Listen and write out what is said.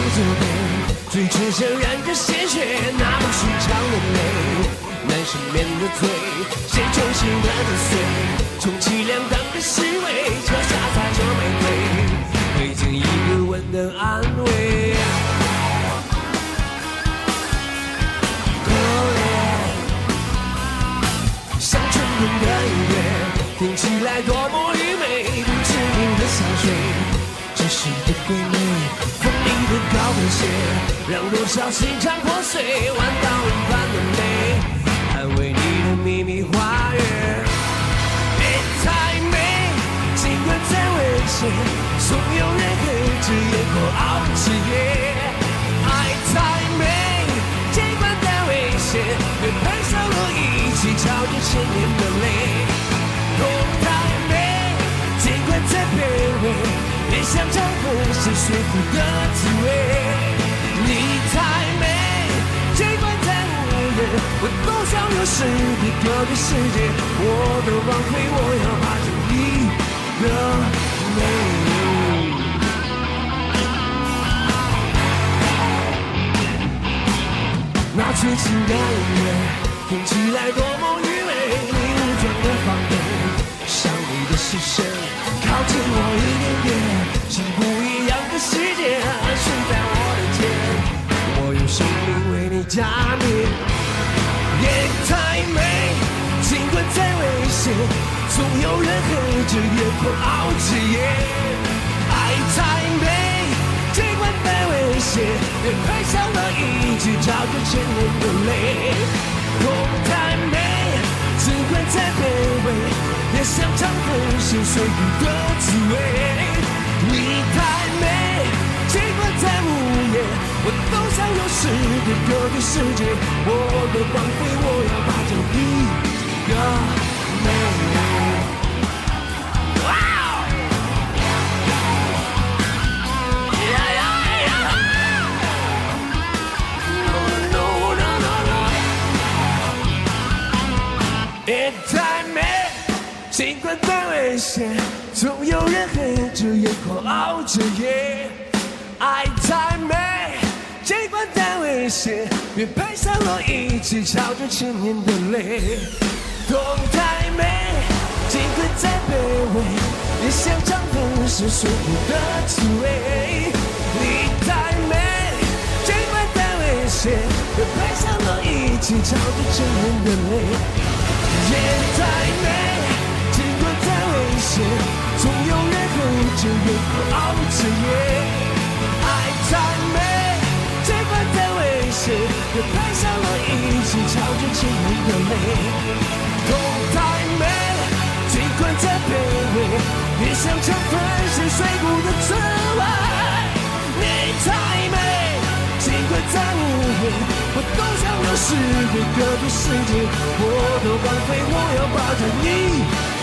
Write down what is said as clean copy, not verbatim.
着背，嘴唇上染着鲜血，那不寻常的美。男生面的嘴，谁真心的跟随？充其量当个侍卫，脚下踩着玫瑰，未经一个吻的安慰。可怜，像春天的音乐，听起来多么愚昧，不知名的香水，知识的瑰美，锋利的高跟鞋，让多少心肠破碎，弯刀一般的美。捍卫你的秘密花园，别太美，尽管再危险，总有人黑着眼或熬着夜。爱太美，尽管再危险，别配上我一起朝着千年的泪。痛太美，尽管再卑微，别想尝粉身碎骨的滋味。你太美，尽管再无言，我都想有时别隔绝世界，我的王妃，我要把这一个美。那最轻的音乐，听起来多么愚昧，你武装的防备，像你的视线，靠近我一点点，像不一样的世界，安睡在我的肩，我用生命为你加冕。夜太美，尽管再危险，总有人黑着眼眶熬着夜。爱太美，尽管再危险，别配上了一起朝着千年的泪。痛太美，尽管再卑微，别想尝粉身碎骨的滋味。你太美，尽管再无言，我都想有时别隔绝世界，我的王妃，我要把这一个美。夜太美，尽管再危险，总有人黑着眼眶熬着夜。爱太美，尽管再危险，别配上我一起朝着千年的泪。痛太美，尽管再卑微，别想尝粉身碎骨的滋味。你太美，尽管再危险，别配上我一起朝着千年的泪。夜太美，尽管再危险，总有人黑着眼眶熬着夜。爱太美，尽管再危险，别配上我一起朝着千年的泪。痛太美，尽管再卑微，别想尝粉身碎骨的滋味。你太美，尽管再无言，我都想有时别隔绝世界，我的王妃，我要把着你